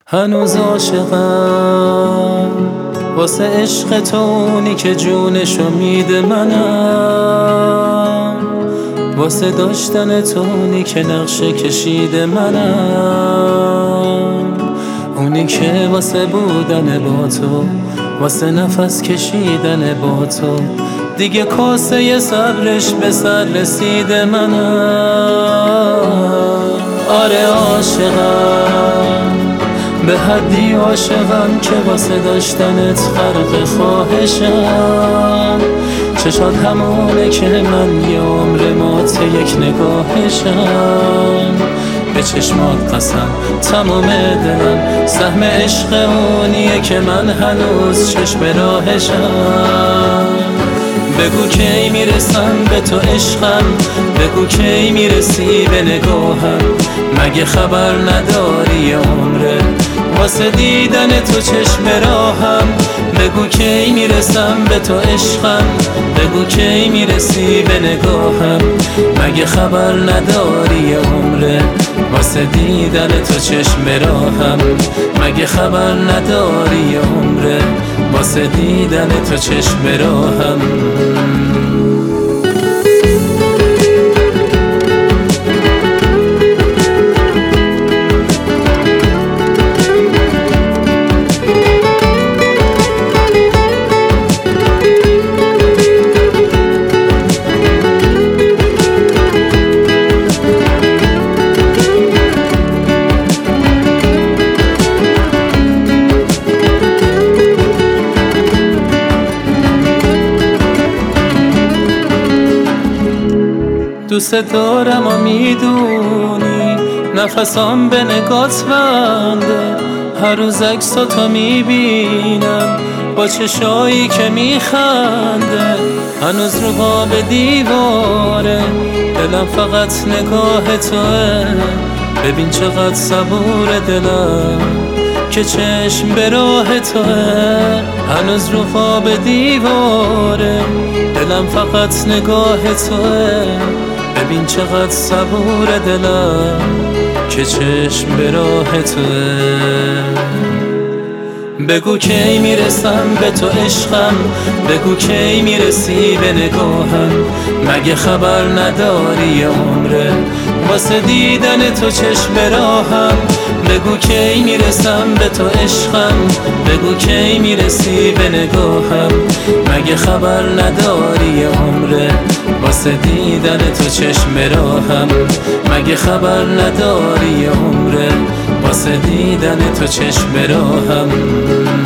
هنوز عاشقم واسه عشق تو، اونی که جونشو میده منم، واسه داشتن تو اونی که نقشه کشیده منم، اونی که واسه بودن با تو، واسه نفس کشیدن با تو، دیگه کاسه صبرش به سر رسیده منم. آره عاشقم، به حدی عاشقم که واسه داشتنت خرق خواهشم، چشات همونه که من یه عمر مات یک نگاهشم، به چشمات قسم تمام دلم سهم عشق اونیه که من هنوز چشم راهشم. بگو کی میرسم به تو عشقم، بگو کی میرسی به نگاهم، مگه خبر نداری عمره واسه دیدن تو چشم راهم. بگو کی میرسم به تو عشقم، بگو کی میرسی به نگاهم، مگه خبر نداری عمره واسه دیدن تو چشم راهم، مگه خبر نداری عمره واسه دیدن تو چشم راهم. دوست دارم و میدونی نفسام به نگات بنده، هر روز عکساتو میبینم با چشایی که میخنده، هنوز رو باب دیواره دلم فقط نگاه توه، ببین چقدر صبور دلم که چشم به راه توه، هنوز رو خواب دیواره دلم فقط نگاه توه، ببین چقدر صبور دلم که چشم به راه توه. بگو کی میرسم به تو عشقم، بگو کی میرسی به نگاهم، مگه خبر نداری عمره واسه دیدن تو چشم راهم. بگو کی میرسم به تو عشقم، بگو کی میرسی به نگاهم، مگه خبر نداری عمره واسه دیدن تو چشم راهم، مگه خبر نداری عمره واسه دیدن تو چشم راهم.